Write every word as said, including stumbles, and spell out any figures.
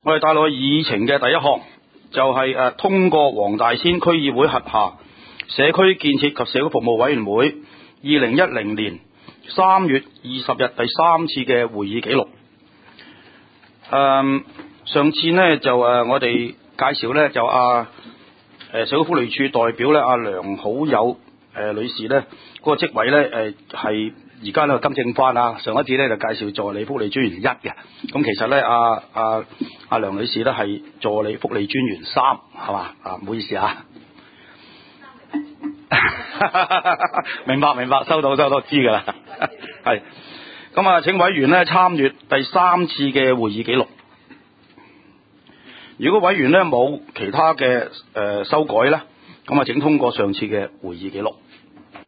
我哋帶落去議程嘅第一項就係、是、誒、啊、通過黃大仙區議會轄下社區建設及社會服務委員會二零一零年三月二十日第三次嘅會議記錄。誒、嗯，上次呢，就誒、啊、我哋介紹呢，就啊誒社會福利署代表咧阿、啊、梁好友誒、呃、女士呢，嗰、那個職位呢，誒係而家咧更正翻啊，上一次呢，就介紹助理福利專員一嘅，咁其實呢，阿阿阿梁女士呢，係助理福利專員三，係嘛啊？唔好意思啊。明白明白，收到收到，知噶啦。係咁啊，請委員呢參閱第三次嘅會議記錄。如果委員呢冇其他嘅誒、呃、修改呢，咁啊，請通過上次嘅會議記錄。